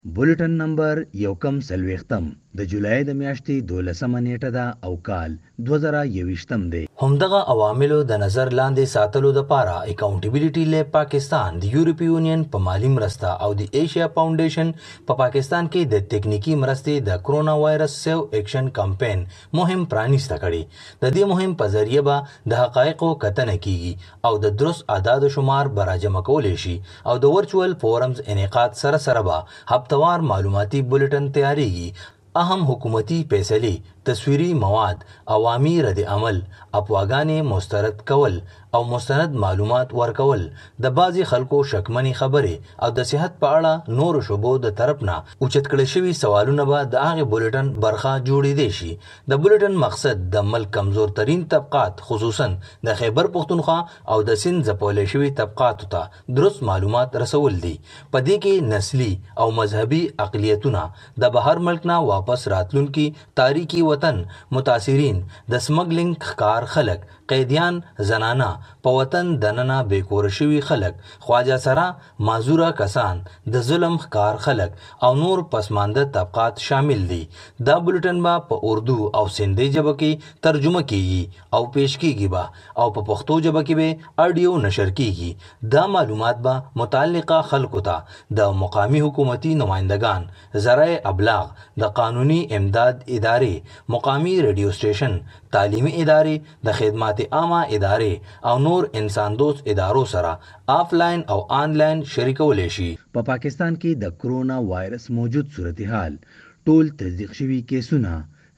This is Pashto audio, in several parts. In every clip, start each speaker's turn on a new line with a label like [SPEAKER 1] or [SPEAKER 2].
[SPEAKER 1] بولټن نمبر یو کم سلویختم د جولای د میاشتې 12 نیټه ده او کال 2021 دی.
[SPEAKER 2] همدغه عواملو د نظر لاندې ساتلو دپاره اکاونټیبلیټي لیب پاکستان د یورپی یونین په مالی مرسته او د ایشیا فاونډیشن په پاکستان کې د تکنیکی مرستې د کرونا وایرس سیو ایکشن کمپین مهم پرانیسته کړي. د دې مهم په ذریعه به د حقایقو کتنه کیږي او د درست اعداد و شمار به راجمع کولی شي او د ورچوال فورمز انعقاد سره سره به هفتوار معلوماتي بولټن تیاریږي. اهم حکومتي فیصلې، تصویري مواد، عوامي رد عمل، افواګانې مسترد کول او مستند معلومات ورکول، د بعضې خلکو شکمنې خبرې او د صحت په اړه نورو شعبو د طرف نه اوچت کړی شوي سوالونه به د هغې بولټن برخه جوړېدی شي. د بولټن مقصد د ملک کمزور ترین طبقات خصوصا د خیبر پښتونخوا او د سند ځپولی شوي طبقاتو ته درست معلومات رسول دي. په دې کې نسلي او مذهبي اقلیتونه، د بهر ملک نه واپس راتلونکي تاریخي وطن متاثرین، د سمګلینګ ښکار خلک، قیدیان، زنانه، په وطن دننه بیکور شوي خلک، خواجه سره معذوره کسان، د ظلم ښکار خلک او نور پسمانده طبقات شامل دي. دا بولټن به په اردو او سندي ژبه کې ترجمه کیږي او پیش کیږي به او په پښتو ژبه کې به اډیو نشر کیږي. دا معلومات به متعلقه خلکو ته د مقامی حکومتي نمائندگان، ذرایع ابلاغ، د قانوني امداد ادارې، مقامی ریډیو سټیشن، تعلیمي ادارې، د خدمات عامه ادارې او نور انسان دوست ادارو سره آفلاین او آنلاین شریکولی شي.
[SPEAKER 1] په پاکستان کې د کرونا وایرس موجود صورتحال ټول تصدیق شوي کیسونه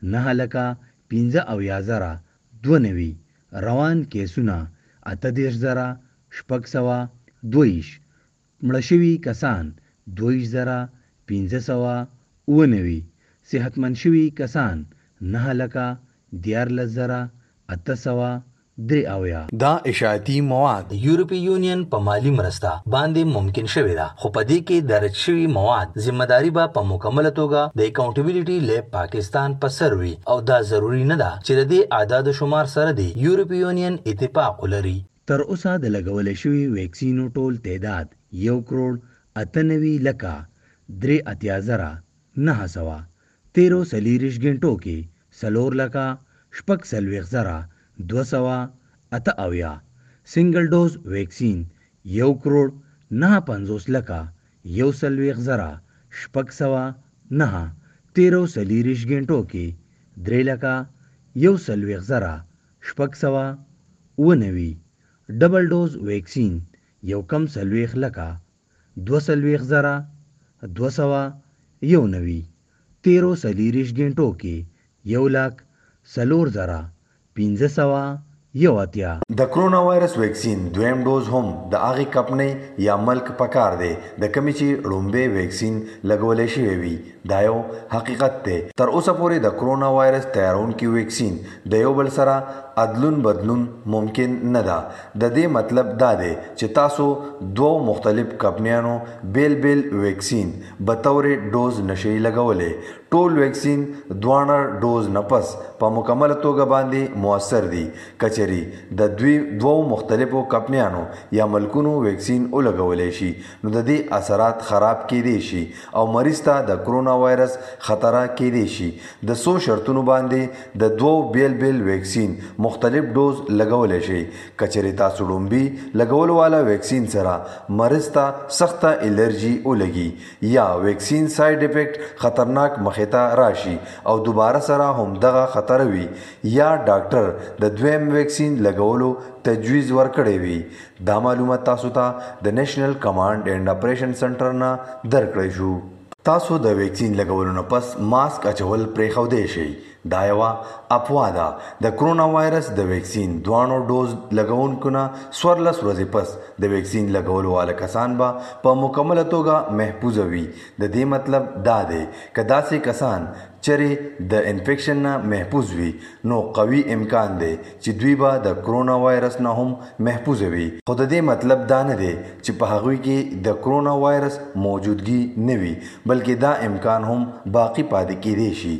[SPEAKER 1] 9,15,292، روان کیسونه 38,622، مړه شوي کسان 22,597، صحتمند شوي کسان 9,14,873.
[SPEAKER 2] دا اشاعتي مواد د یورپی یونین په مالی مرسته باندې ممکن شوی ده، خو په دې کې درج شوي مواد ذمہداري به په مکمله توګه د اکاونټیبلیټي لیب پاکستان په سر وي او دا ضروري نه ده چې د دې اعداد و شمار سره د یورپی یونین اتفاق ولري.
[SPEAKER 1] تر اوسه د لګولې شوي ویکسینو ټول تعداد 1,98,03,900، 13 غنټو کې 4,46,278، سنگل ډوز ویکسین 1,49,140,609، 13 غنټو کې 3,01,690، ډبل ډوز ویکسین 1,42,290، 13 غنټو کې 1,04,15,081.
[SPEAKER 3] د کرونا وایرس ویکسین دویم ډوز هم د هغې کمپنۍ یا ملک پکار دی د کمې چې لومبی ویکسین لګولی شوی وي. دا یو حقیقت دی. تر اوسه پورې د کرونا وایرس تیارونکي ویکسین د یو بل سره عدلون بدلون ممکن نه ده. د دې مطلب دا دی چې تاسو دوه مختلف کمپنیانو بیل بیل ویکسین بطور ډوز نشئ لګولی. ټول ویکسین دوانه ډوز نه پس په مکمله توګه باندې مؤثر دي. کچري د دوه مختلفو کمپنیانو یا ملکونو ویکسین ولګولی شي نو د دې اثرات خراب کیدی شي او مریض ته د کرونا وایرس خطره کیدی شي. د څو شرطونو باندې د دوه بیل بیل ویکسین مختلف ډوز لګولی شي. کچري تاسو لومبي لګولو والا ویکسین سره مریض ته سخته الرجی ولګي یا ویکسین ساید افیکټ خطرناک مخې ته راشي او دوباره سره هم دغه خطر وي یا ډاکټر د دویم ویکسین لګولو تجویز ورکړی وي. دا معلومات تاسو ته د نیشنل کمانډ اینډ اپریشن سنټر نه درکړی شو. تاسو د ویکسین لګولو نه پس ماسک اچول پرېښودی شئ. دا یوه افوا ده. د کرونا وایرس د ویکسین دوانو ډوز لګونکو نه 14 ورځې پس د ویکسین لګولو والا کسان به په مکمله توګه محفوظه وي. د دې مطلب دا دی که داسې کسان چرې د انفیکشن نه محفوظ وي نو قوي امکان دی چې دوی به د کرونا وایرس نه هم محفوظ وي. خو د دې مطلب دا نه دی چې په هغوی کې د کرونا وایرس موجودګي نه وي، بلکې دا امکان هم باقی پاتې کیدی شي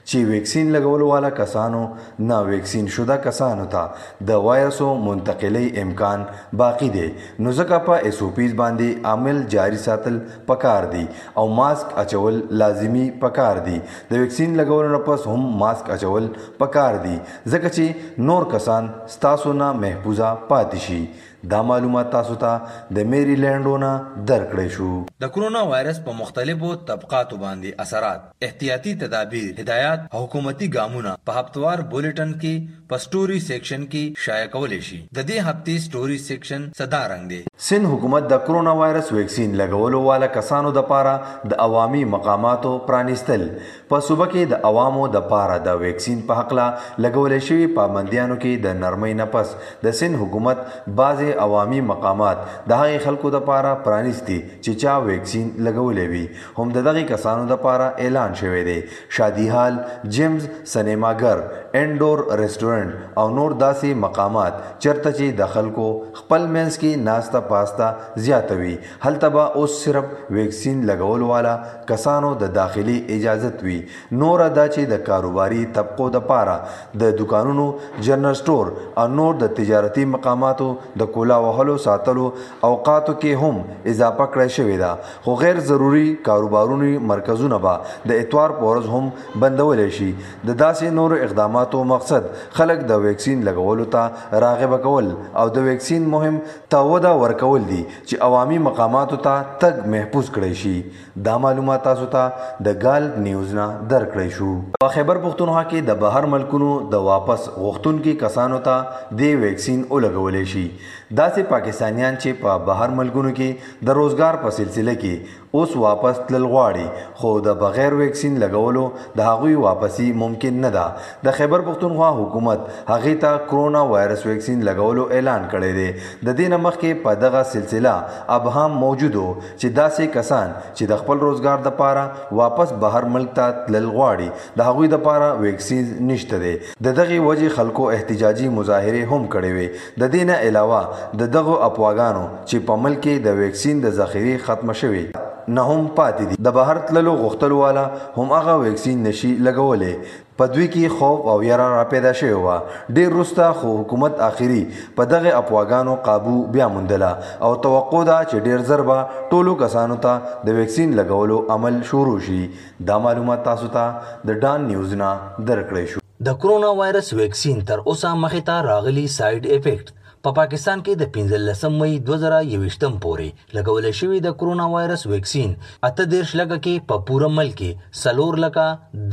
[SPEAKER 3] چې ویکسین لګولو والا کسانو نه ویکسین شده کسانو ته د وایرسو منتقلی امکان باقی دی، نو ځکه په ایس او پیز باندې عمل جاری ساتل پکار دی او ماسک اچول لازمی پکار دی. د ویکسین لګولو نه پس هم ماسک اچول پکار دی ځکه چې نور کسان ستاسو نه محفوظه پاتې شي. دا معلومات تاسو ته د میریلینډونه درکړی شو.
[SPEAKER 2] د کرونا وایرس په مختلفو طبقاتو باندې اثرات، احتیاطي تدابیر، هدایات او حکومتي ګامونه په هفتوار بولټن کې په سټوري سیکشن کې شایع کولی شي. د دې هفتې سټوري سیکشن صدا رنګ دی.
[SPEAKER 3] سند حکومت د کرونا وایرس ویکسین لګولو والا کسانو د پاره د عوامي مقاماتو پرانیستل. په صوبه کې د عوامو د پاره د ویکسین په حق لا لګولې شوی پابندیانو کې د نرمۍ نه پس د سند حکومت بعضې عوامي مقامات د هغې خلکو د پاره پرانیستي چې چا ویکسین لګولې وي. هم د دغې کسانو د پاره اعلان شوی دی. شادي هال، جیمز، سینماګر، انډور ریسټورنټ او نور داسې مقامات چرته چې د خلکو خپل منځ کې ناسته پاسته زیاته وي، هلته به اوس صرف ویکسین لګولو والا کسانو د داخلي اجازت وي. نوره دا چې د کاروباري طبقو د پاره د دکانونو، جنرال سټور او نور د تجارتي مقاماتو د کولا وهلو ساتلو اوقاتو کې هم اضافه کړی شوې ده. خو غیر ضروري کاروبارونو مرکزونه به د اتوار په ورځ هم بندولی شي. د داسې نورو اقداماتو مقصد خلک د ویکسین لګولو ته راغبه کول او د ویکسین مهم ته وده ورکول دي چې عوامي مقاماتو ته تګ محفوظ کړی شي. دا معلومات تاسو ته د ګالب نیوز نه درکړی شو. په خیبر پښتونخوا کې د بهر ملکونو د واپس غوښتونکي کسانو ته د ویکسین ولګولی شي. داسې پاکستانیان چې په بهر ملکونو کې د روزګار په سلسله کې اوس واپس تلل غواړي خو د بغیر ویکسین لګولو د هغوی واپسی ممکن نه ده. د خیبر پښتونخوا حکومت هغې ته کرونا وایرس ویکسین لګولو اعلان کړی دی. د دې نه مخکې په دغه سلسله ابهام موجود و چې داسې کسان چې د خپل روزګار دپاره واپس بهر ملک ته تلل غواړي د هغوی دپاره ویکسین نشته دی. د دغې وجې خلکو احتجاجي مظاهرې هم کړې وې. د دې نه علاوه د دغو افواګانو چې په ملک کې د ویکسین د ذخیرې ختمه شوې نه هم پاتې دي. د بهر تللو غوښتلو والا هم هغه ویکسین نشي لګولی. په دوی کې خوف او یره را پیدا شوې وه. ډېر وروسته خو حکومت آخري په دغې افواګانو قابو بیا موندله او توقع ده چې ډېر ژر به ټولو کسانو ته د ویکسین لګولو عمل شروع شي. دا معلومات تاسو ته د ډان نیوز نه درکړی شو.
[SPEAKER 2] د کرونا وایرس ویکسین تر اوسه مخې ته راغلي سایډ افیکټ په پاکستان کې د 15 مئی 2021 پورې لګولې شوې د کرونا وایرس ویکسین 38 لکه کې په پوره ملک کې 4 لکه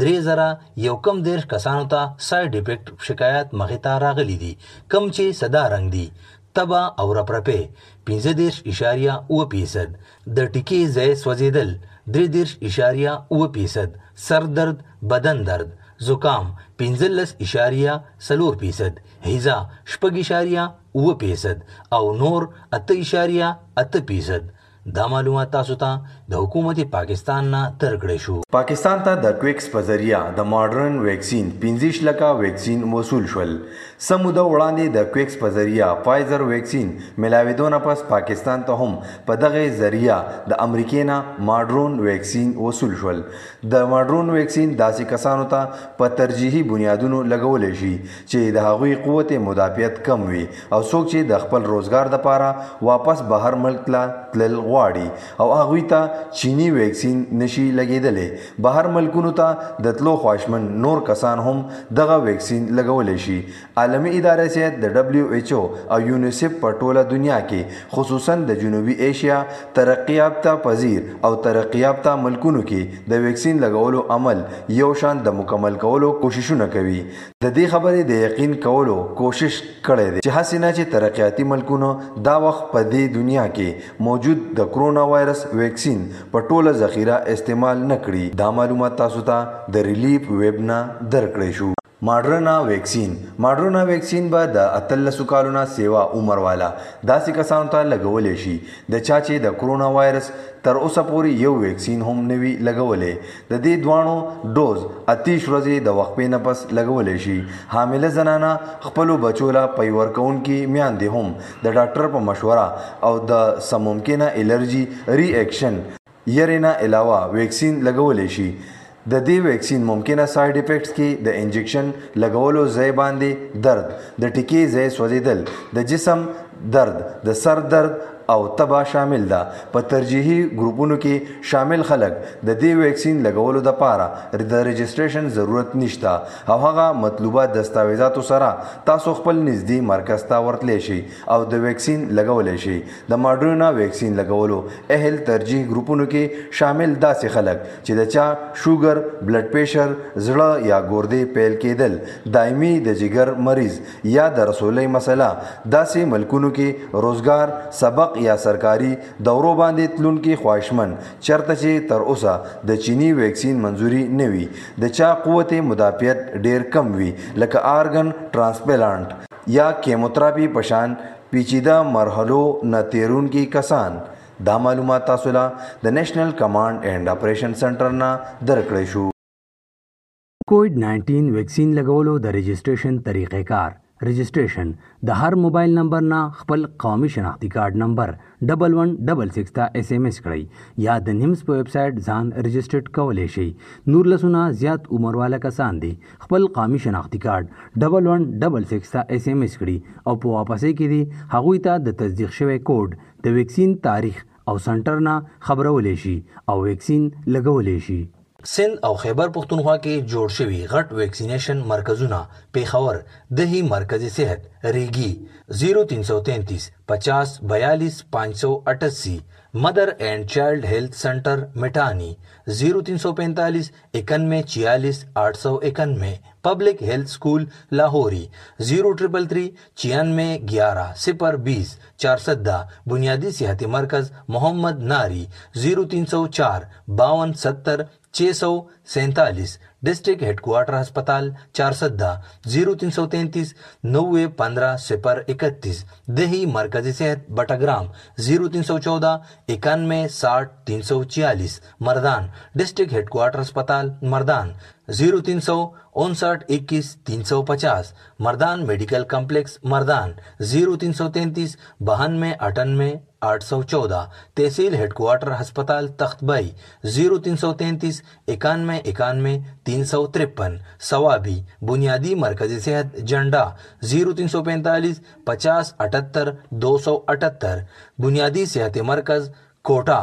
[SPEAKER 2] 3000 کسانو ته سایډ افیکټ شکایت مخې ته راغلي دي، کم چې صدا رنګ دي. تبه او رپرپې 15.8%، د ټیکې ځای سوځېدل 3.8%، سر درد، بدن درد، زکام 15.4%، هیزا 6.8% او نور 8.8%. دا معلومات تاسو ته د حکومت پاکستان نه درکړی شو.
[SPEAKER 3] پاکستان ته د کویکس په ذریعہ د ماډرن ویکسین 15 لکه ویکسین وصول شول. سم موده وړاندې د کویکس په ذریعہ فایزر ویکسین ملاوېدو نه پس پاکستان ته هم په دغه ذریعہ د امریکې نه ماډرن ویکسین وصول شول. د ماډرن ویکسین داسې کسانو ته په ترجیحي بنیادونو لګولی شي چې د هغوی قوت مدافعت کم وي او څوک چې د خپل روزګار دپاره واپس بهر ملک ته تلل غواړي او هغوی ته چینی ویکسین نشي لګېدلی. بهر ملکونو ته د تلو خواهشمند نور کسان هم دغه ویکسین لګولی شي. عالمي ادارې صحت د WHO او یونیسف په ټوله دنیا کې خصوصا د جنوبي ایشیا ترقی یافته پذیر او ترقی یافته ملکونو کې د ویکسین لګولو عمل یو شان د مکمل کولو کوششونه کوي. د دې خبرې د یقین کولو کوشش کړی دی چې هسې نه چې ترقیاتي ملکونو دا وخت په دې دنیا کې موجود د کرونا وایرس ویکسین په ټوله ذخیره استعمال نه کړي. دا معلومات تاسو ته د ریلیف ویب نه درکړی شو. ماډرنا ویکسین به د 18 کالو نه سیوا عمر والا داسې کسانو ته لګولی شي د چا چې د کرونا وایرس تر اوسه پورې یو ویکسین هم نه وي لګولی. د دې دواړو ډوز 28 ورځې د وقفې نه پس لګولی شي. حامله زنانه خپلو بچو له پی ورکوونکي میندې هم د ډاکټر په مشوره او د څه ممکنه الرجي ری اکشن یرې نه علاوه ویکسین لګولی شي. د دې ویکسین ممکنه ساید افیکټس کې د انجکشن لګولو ځای باندې درد، د ټیکې ځای سوځیدل، د جسم درد، د سر درد او تبا شامل ده. په ترجیحي ګروپونو کې شامل خلک د دې ویکسین لګولو لپاره د رجسټریشن ضرورت نشته او هغه مطلوبه دستاویزاتو سره تاسو خپل نږدې مرکز ته ورتلی شي او د ویکسین لګولی شي. د ماډرنا ویکسین لګولو اهل ترجیح ګروپونو کې شامل داسې خلک چې د چا شوګر، بلډ پریشر، زړه یا ګردې پیل کېدل، دایمي د جګر مریض یا د رسولۍ مسله، داسې ملکونو کې روزګار، سبق یا سرکاري دورو باندې تلونکي خواهشمن چرته چې تر اوسه د چینی ویکسین منظوري نه وي، د چا قوت مدافعت ډیر کم وي لکه آرګن ټرانسپلانټ یا کیموتراپي پشان پیچیده مرحلو نه تیرونکي کسان. دا معلومات تاسو له د نېشنل کمانډ اینډ اپریشن سنټر نه درکړی شو.
[SPEAKER 1] کووډ-19 ویکسین لګولو د رجسټریشن طریقې کار. رجسټریشن د هر موبایل نمبر نه خپل قومي شناختی کارت نمبر 1166 ته SMS کړئ یا د نیمز په ویب سټ ځان رجسټرډ کولی شئ. نور لسونه زیات عمر والا کسان دي خپل قومي شناختی کارت 1166 ته SMS کړي او په واپسې کې دي هغوی ته د تصدیق شوی کوډ، د ویکسین تاریخ او سنټر نه خبرولی شي او ویکسین لګولی شي.
[SPEAKER 2] سند او خیبر پختونخوا کې جوړ شوي غټ ویکسینیشن مرکزونه پیښور دهی مرکزی صحت ریګي 0333 50 42 588 mother and child health centre Mithani 0345 91 46 891 public health school Lahori 0333 96 11 020 410 बुनियादी सेहती मरकज मोहम्मद नारी 0304 52 70 647 डिस्ट्रिक्ट हेडक्वार्टर अस्पताल 410 0333 90 15 031 दही मरकजी सेहत बटाग्राम 0314 91 60 346 मर्दान डिस्ट्रिक्ट हेडक्वार्टर अस्पताल मर्दान 0359 21 350 मर्दान मेडिकल कम्प्लेक्स मर्दान 0333 92 98 814 तहसील हेडक्वार्टर अस्पताल तख्तबाई 0333 91 91 353 सवाबी बुनियादी मरकजी सेहत झंडा 0345 50 78 278 बुनियादी सेहत मरकज Kota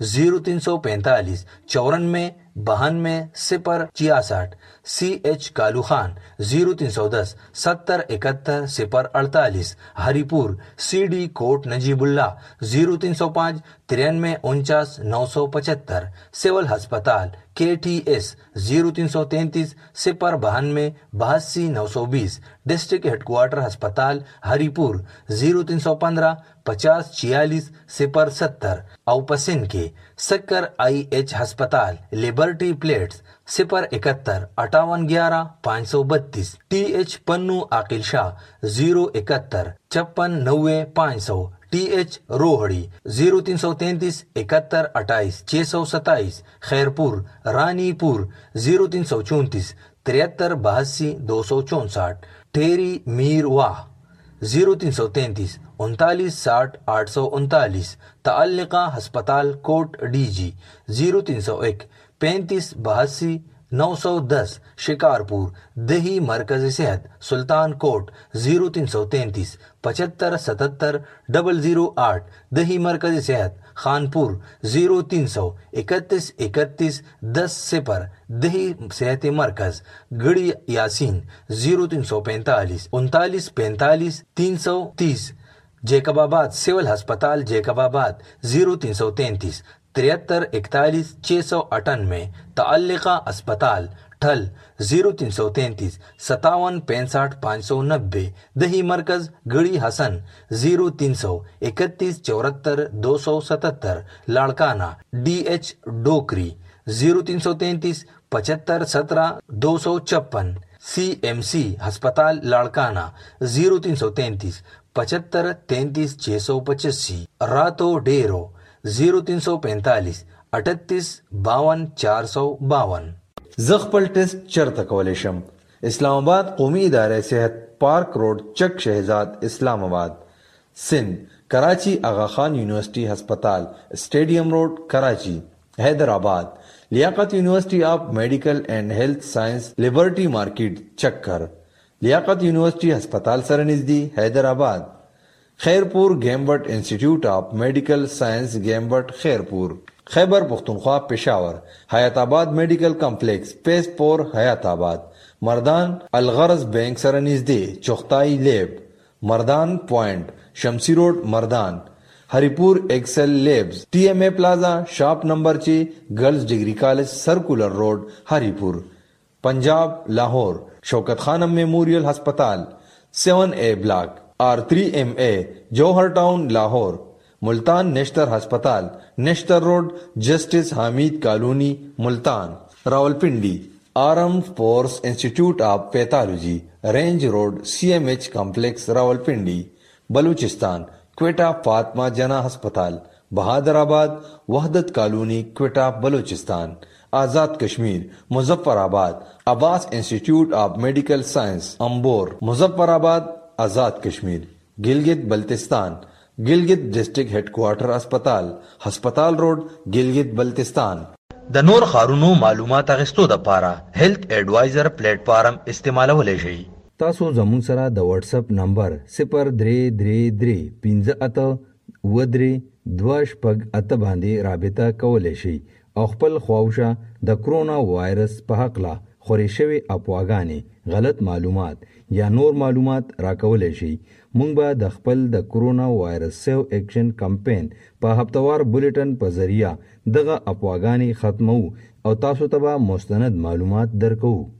[SPEAKER 2] 0345 94 92 0 66 CH Kalu Khan 0310 70 71 0 48 Haripur CD Kot Najibullah 0305 93 49 975 civil अस्पताल KTS 0333 0 92 82 920 डिस्ट्रिक्ट हेडक्वार्टर अस्पताल हरिपुर 0315 50 46 0 70 औपसिन के सक्कर IH अस्पताल Liberty plates 0 71 58 11 532 TH Pano Aqil Shah 071 56 90 500 TH Rohri 0333 71 28 627 खैरपुर रानीपुर 0334 73 82 264 टेरी मीर वाह 0333 39 60 839 ताल्लिका अस्पताल कोट DG 0301 35 82 910 शिकारपुर दही मरकजी सेहत सुल्तान कोट 0333 75 77 008 दही मरकजी सेहत खानपुर 0300 31 31 10 0 दही सेहत मरकज गड़ी यासीन 0345 39 45 330 जैकबाबाद सिविल अस्पताल जैकबाबाद 0333 73 41 698 ताल्लिका अस्पताल ठल 0333 57 65 590 दही मरकज गड़ी हसन 0300 31 74 277 लाड़काना DH डोकरी 0333 75 17 256 CMC अस्पताल लाड़काना 0333 75 33 685 Ratodero 0345 38 52 452
[SPEAKER 3] زغپل ټیسټ چرته کولی شم؟ اسلام آباد قومی اداره صحت پارک روډ چک شهزاد اسلام آباد سندھ کراچی آغا خان یونیورسٹی ہسپتال اسٹیڈیم روڈ کراچی حیدرآباد
[SPEAKER 4] Liaquat university of medical and health science Liberty market चक्कर, लियाकत यूनिवर्सिटी अस्पताल सर नजदी Hyderabad, Khairpur Gambat institute of medical science Gambat Khairpur, Khyber Pakhtunkhwa Peshawar, Hayatabad medical complex पेसपोर हयाताबाद, मर्दान अलगरज बैंक सर नजदी चौखताई lab, Mardan point Shamsi road Mardan, Haripur excel labs, TMA plaza shop number 6 girls degree college circular road Haripur, Punjab Lahore Shaukat Khanum memorial अस्पताल 7A block R3MA Johar town Lahore, Multan Nishtar अस्पताल Nishtar road justice Hamid colony Multan, Rawalpindi arm force institute of pathology range road CMH complex Rawalpindi, Balochistan Quetta Fatima Jinnah अस्पताल Bahadurabad Wahdat colony Quetta Balochistan, Azad Kashmir Muzaffarabad Abbas institute of medical science Ambor Muzaffarabad Azad Kashmir, Gilgit Baltistan Gilgit district headquarter अस्पताल हस्पताल रोड गिलगित बल्तिस्तान।
[SPEAKER 2] د نور خارونو معلومات اغستو د پاره هیلث ایڈوایزر پلیټ فارم استعمالولای شئ.
[SPEAKER 1] تاسو زموږ سره د واتس اپ نمبر 0333 باندې رابطه کولای شئ او خپل خواوشه د کرونا وایرس په حق لا خوري شوی اپواګانې غلط معلومات یا نور معلومات راکولای شئ. مونږ به د خپل د کرونا وایرس سیو اکشن کمپین په هفتوار بولیټن په ذریعہ دغه اپواګانې ختمو او تاسو ته به مستند معلومات درکو.